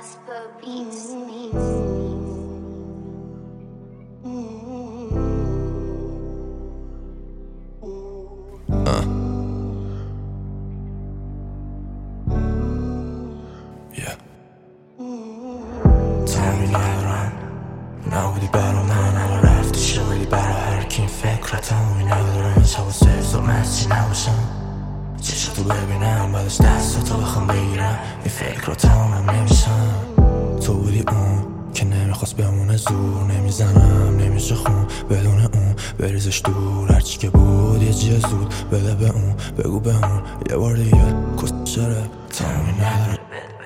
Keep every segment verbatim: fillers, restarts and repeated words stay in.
Casper Beats. Uh. Yeah. تامی ندارم نبودی برا من اما رفتی شدی برا هر کی این فکر تامی ندارم شب و سرز و مستی نباشم چشتو ببینم بعدش دستاتو بخوام بگیرم این فکر رو تمام نمیشم تو بودی اون که نمیخواست بمونه زور نمیزنم نمیشه خون بدون اون بریزش دور هرچی که بود یه جیه زود بده به اون بگو به اون یه بار دیگه کس شره تامی نداره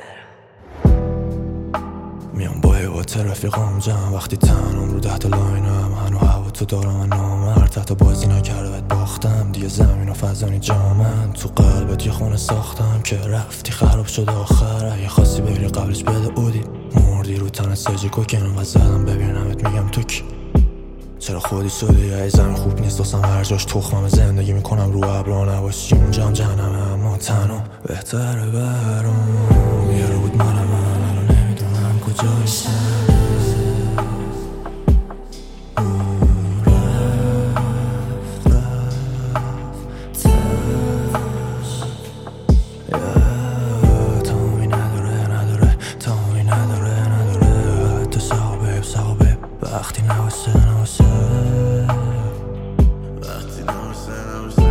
میام با حیوات رفیقام جمع وقتی تنم رو ده تا لاینم هنو هوا تو دارم من نامرد تحت بازی نکرده بهت باختم دیگه زمین و فضانی جامن تو قلبت یه خونه ساختم که رفتی خراب شد آخر اگه خواستی بری قبلش بده اودی مردی رو تنت سجی کوکن و زدم ببینمت میگم تو کی چرا خودی شدی ای زمین خوب نیست دوستم هر جاش تخمم زندگی میکنم رو ابرا نباشی اونجا هم جهنمه اما تنها بهتره برام یه رو بود مال من الان نمیدونم کجایشم اون رفت رفت تش تامی نداره نداره تامی نداره نداره حتی صحابه صحابه وقتی نباشه نباشه وقتی نباشه نباشه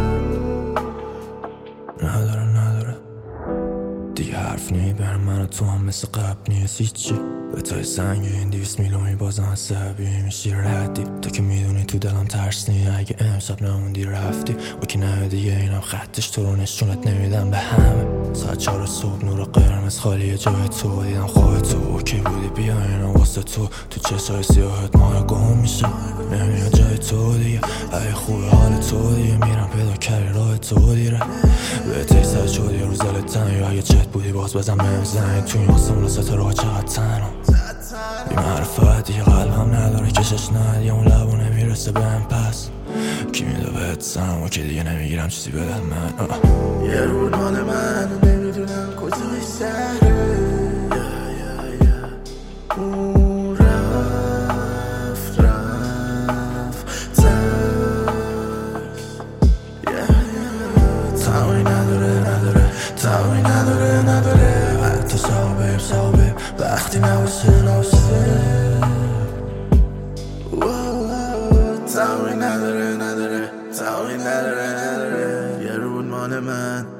نداره نداره دیگه حرف نی بر من و تو هم مثل قبل نیست هیچی به تای سنگین دیویس میلیونی بازم عصبی میشی ردی تو که میدونی تو دلم ترس نی اگه امشب نموندی رفتی و که نه دیگه اینم خطش تو رو نشونت نمیدم به همه ساعت چهار صبح نور قرمز خالیه جای تو دیدم خواه تو که بودی بیا اینا واسه تو تو چشای سیاهت ماه گم میشه نمیاد جای تو دیگه ای خوبه حال تو دیگه میرم پیدا کردی راه تو دیره به تیسر شدی روز دلت تنگ اگه چت بودی باز بزن بزنی تو این آسمون ستاره ها چقدر تنها بی معرفت دیگه قلبم نداره کشش ندیه اون لبو نمیرسه بهم پس کی میده بهت زنم و که دیگه نمیگیرم چیزی بدن من یه رو مال من نمیدونم کجای شهره اون رفت رفت تش تامی نداره نداره تامی نداره نداره حتی صحابه صحابه وقتی نباشه نباشه تامی نداره نداره تامی نداره نداره یه رو مال من